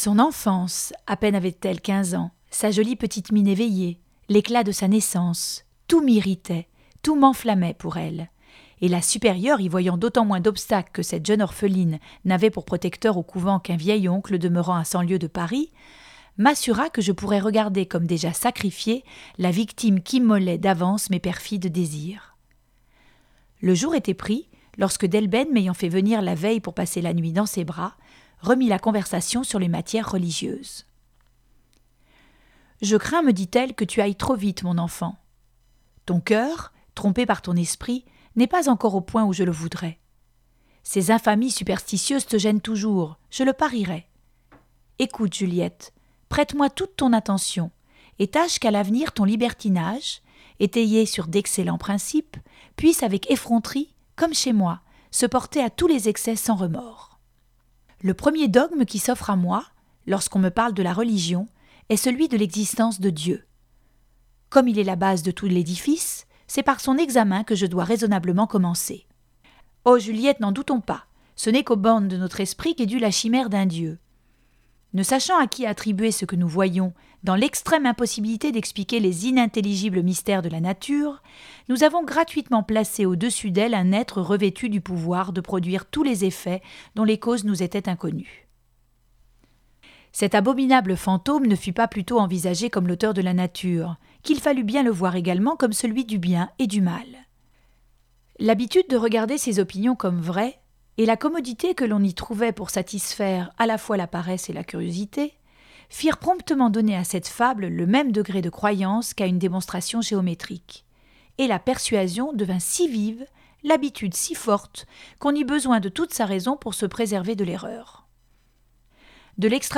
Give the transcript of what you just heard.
Son enfance, à peine avait-elle 15 ans, sa jolie petite mine éveillée, l'éclat de sa naissance, tout m'irritait, tout m'enflammait pour elle. Et la supérieure, y voyant d'autant moins d'obstacles que cette jeune orpheline n'avait pour protecteur au couvent qu'un vieil oncle demeurant à 100 lieues de Paris, m'assura que je pourrais regarder comme déjà sacrifiée la victime qu'immolait d'avance mes perfides désirs. Le jour était pris, lorsque Delbene, m'ayant fait venir la veille pour passer la nuit dans ses bras, remit la conversation sur les matières religieuses. « Je crains, me dit-elle, que tu ailles trop vite, mon enfant. Ton cœur, trompé par ton esprit, n'est pas encore au point où je le voudrais. Ces infamies superstitieuses te gênent toujours, je le parierais. Écoute, Juliette, prête-moi toute ton attention, et tâche qu'à l'avenir ton libertinage, étayé sur d'excellents principes, puisse avec effronterie, comme chez moi, se porter à tous les excès sans remords. Le premier dogme qui s'offre à moi, lorsqu'on me parle de la religion, est celui de l'existence de Dieu. Comme il est la base de tout l'édifice, c'est par son examen que je dois raisonnablement commencer. Oh Juliette, n'en doutons pas, ce n'est qu'aux bornes de notre esprit qu'est due la chimère d'un Dieu. Ne sachant à qui attribuer ce que nous voyons, dans l'extrême impossibilité d'expliquer les inintelligibles mystères de la nature, nous avons gratuitement placé au-dessus d'elle un être revêtu du pouvoir de produire tous les effets dont les causes nous étaient inconnues. Cet abominable fantôme ne fut pas plutôt envisagé comme l'auteur de la nature, qu'il fallut bien le voir également comme celui du bien et du mal. L'habitude de regarder ces opinions comme vraies, et la commodité que l'on y trouvait pour satisfaire à la fois la paresse et la curiosité, firent promptement donner à cette fable le même degré de croyance qu'à une démonstration géométrique. Et la persuasion devint si vive, l'habitude si forte, qu'on eut besoin de toute sa raison pour se préserver de l'erreur. De l'extrême